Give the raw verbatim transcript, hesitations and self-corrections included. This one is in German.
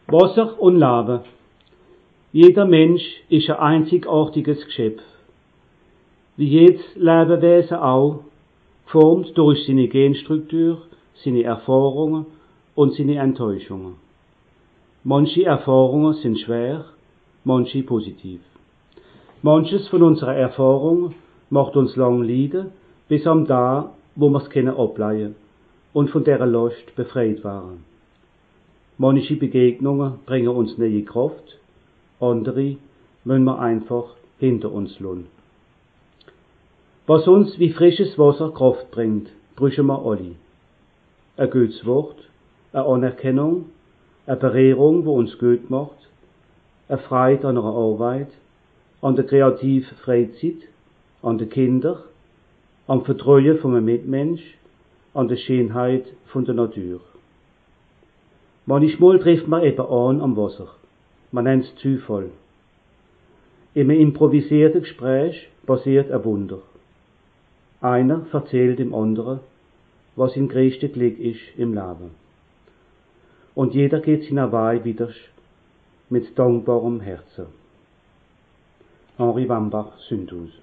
Wasser und Leben. Jeder Mensch ist ein einzigartiges Geschöpf. Wie jedes Lebewesen auch, geformt durch seine Genstruktur, seine Erfahrungen und seine Enttäuschungen. Manche Erfahrungen sind schwer, manche positiv. Manches von unserer Erfahrung macht uns lang leiden, bis am Tag, wo wir es können ableihen und von dieser Last befreit waren. Manche Begegnungen bringen uns neue Kraft, andere müssen wir einfach hinter uns lassen. Was uns wie frisches Wasser Kraft bringt, brauchen wir alle. Ein gutes Wort, eine Anerkennung, eine Berehrung, die uns gut macht, eine Freude an einer Arbeit, an der kreativen Freizeit, an den Kindern, am Vertrauen von einem Mitmensch, an der Schönheit von der Natur. Manchmal trifft man eben an am Wasser. Man nennt es Zufall. In einem improvisierten Gespräch passiert ein Wunder. Einer erzählt dem anderen, was sein größter Glück ist im Leben. Und jeder geht seiner Weih wieder mit dankbarem Herzen. Henri Wambach, Sündhus.